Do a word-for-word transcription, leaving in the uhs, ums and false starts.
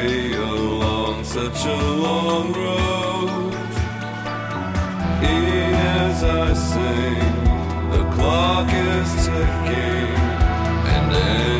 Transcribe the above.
way along such a long road. As I sing, the clock is ticking, and